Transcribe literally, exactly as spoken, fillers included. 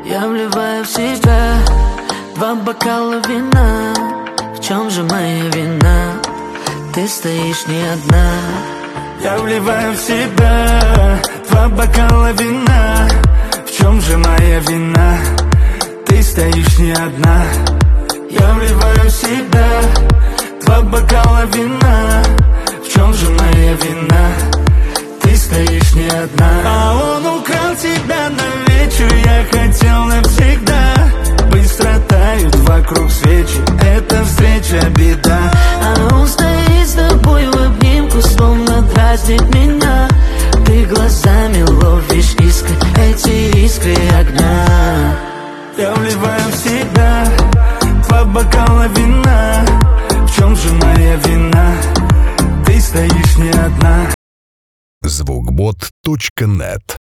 Я вливаю в себя два бокала вина. В чем же моя вина? Ты стоишь не одна. Я вливаю в себя два бокала вина. В чем же моя вина? Ты стоишь не одна. Я вливаю в себя два бокала вина. В чем же моя вина? Ты стоишь не одна. А он украл тебя навечу, я хотел навсегда. Быстро тают вокруг свечи, эта встреча беда. А он стоит с тобой в обнимку, словно дразнит меня. Ты глазами ловишь искры, эти искры огня. Я вливаю в себя два бокала вина. В чем же моя вина? Ты стоишь не одна. звукбот точка нет